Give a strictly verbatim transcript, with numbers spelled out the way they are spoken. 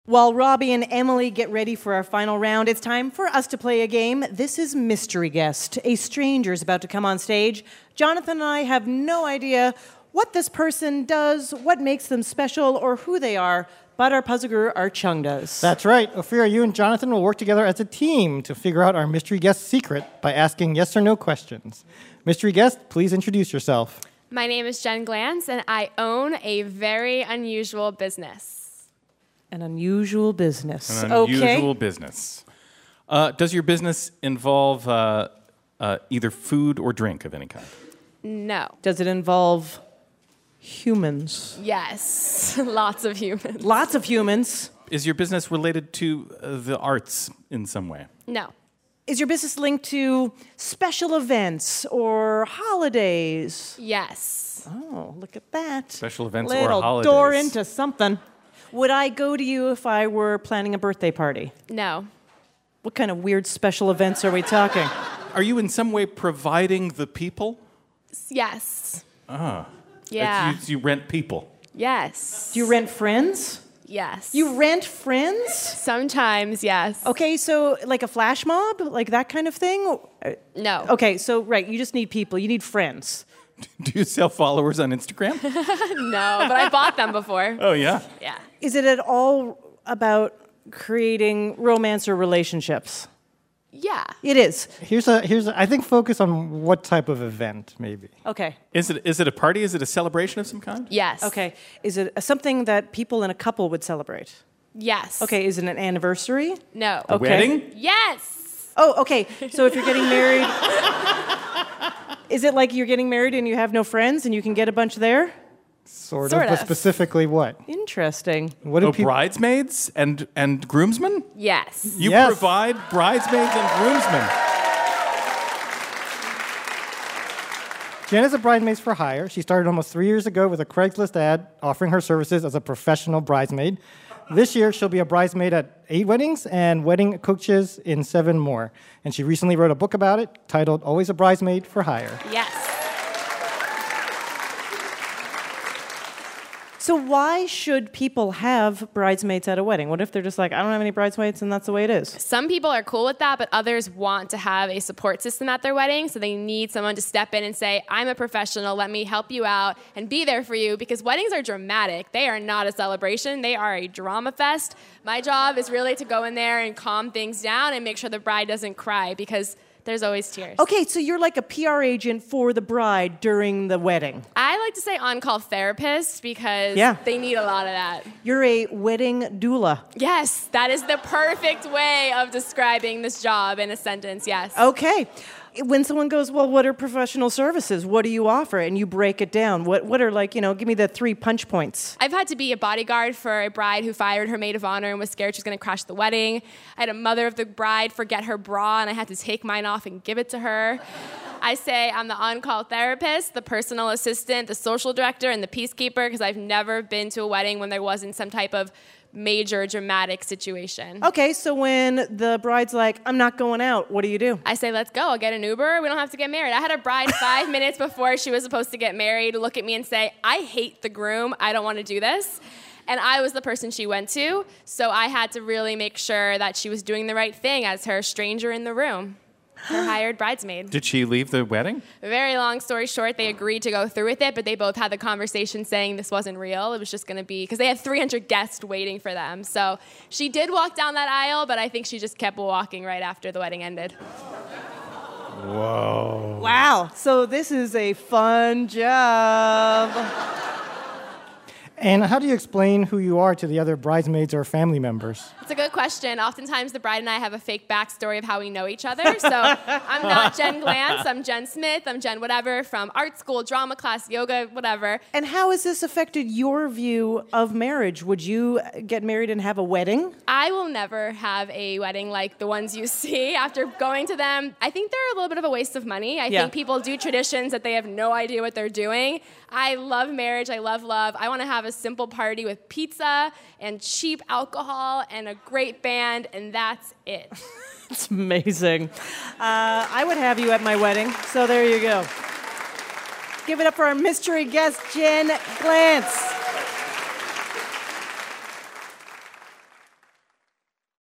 While Robbie and Emily get ready for our final round, it's time for us to play a game. This is Mystery Guest. A stranger is about to come on stage. Jonathan and I have no idea what this person does, what makes them special, or who they are, but our puzzle guru, Art Chung, does. That's right. Ophira, you and Jonathan will work together as a team to figure out our mystery guest secret by asking yes or no questions. Mystery guest, please introduce yourself. My name is Jen Glantz, and I own a very unusual business. An unusual business. An okay. unusual business. Uh, does your business involve uh, uh, either food or drink of any kind? No. Does it involve humans? Yes. Lots of humans. Lots of humans. Is your business related to uh, the arts in some way? No. Is your business linked to special events or holidays? Yes. Oh, look at that. Special events Little or holidays. door into something. Would I go to you if I were planning a birthday party? No. What kind of weird special events are we talking? Are you in some way providing the people? Yes. Ah. Yeah. You, you rent people. Yes. Do you rent friends? Yes. You rent friends? Sometimes, yes. Okay, so like a flash mob? Like that kind of thing? No. Okay, so right, you just need people. You need friends. Do you sell followers on Instagram? No, but I bought them before. Oh, yeah? Yeah. Is it at all about creating romance or relationships? Yeah. It is. Here's a here's a, I think focus on what type of event maybe. Okay. Is it is it a party? Is it a celebration of some kind? Yes. Okay. Is it something that people in a couple would celebrate? Yes. Okay, is it an anniversary? No. A Okay. wedding? Yes. Oh, okay. So if you're getting married, is it like you're getting married and you have no friends and you can get a bunch there? Sort, Sort of, but of. specifically what? Interesting. What do Oh, people bridesmaids and, and groomsmen? Yes. You Yes. provide bridesmaids and groomsmen. Jen is a bridesmaid for hire. She started almost three years ago with a Craigslist ad offering her services as a professional bridesmaid. This year, she'll be a bridesmaid at eight weddings and wedding coaches in seven more. And she recently wrote a book about it titled Always a Bridesmaid for Hire. Yes. So why should people have bridesmaids at a wedding? What if they're just like, I don't have any bridesmaids and that's the way it is? Some people are cool with that, but others want to have a support system at their wedding, so they need someone to step in and say, I'm a professional, let me help you out and be there for you, because weddings are dramatic. They are not a celebration. They are a drama fest. My job is really to go in there and calm things down and make sure the bride doesn't cry, because there's always tears. Okay, so you're like a P R agent for the bride during the wedding. I like to say on-call therapist, because Yeah. they need a lot of that. You're a wedding doula. Yes, that is the perfect way of describing this job in a sentence, yes. Okay. When someone goes, well, what are professional services? What do you offer? And you break it down. What what are like, you know, give me the three punch points. I've had to be a bodyguard for a bride who fired her maid of honor and was scared she was going to crash the wedding. I had a mother of the bride forget her bra, and I had to take mine off and give it to her. I say I'm the on-call therapist, the personal assistant, the social director, and the peacekeeper, because I've never been to a wedding when there wasn't some type of major dramatic situation. Okay, so when the bride's like, I'm not going out, what do you do? I say, let's go. I'll get an Uber. We don't have to get married. I had a bride five minutes before she was supposed to get married look at me and say, I hate the groom. I don't want to do this. And I was the person she went to, so I had to really make sure that she was doing the right thing as her stranger in the room, her hired bridesmaid. Did she leave the wedding? Very long story short, they agreed to go through with it, but they both had the conversation saying this wasn't real. It was just going to be, because they had three hundred guests waiting for them. So she did walk down that aisle, but I think she just kept walking right after the wedding ended. Whoa. Wow, so this is a fun job. And how do you explain who you are to the other bridesmaids or family members? It's a good question. Oftentimes, the bride and I have a fake backstory of how we know each other. So I'm not Jen Glantz. I'm Jen Smith. I'm Jen whatever from art school, drama class, yoga, whatever. And how has this affected your view of marriage? Would you get married and have a wedding? I will never have a wedding like the ones you see. After going to them, I think they're a little bit of a waste of money. I Yeah. think people do traditions that they have no idea what they're doing. I love marriage. I love love. I want to have a simple party with pizza and cheap alcohol and a great band, and that's it. It's amazing. Uh, I would have you at my wedding, so there you go. Give it up for our mystery guest, Jen Glantz.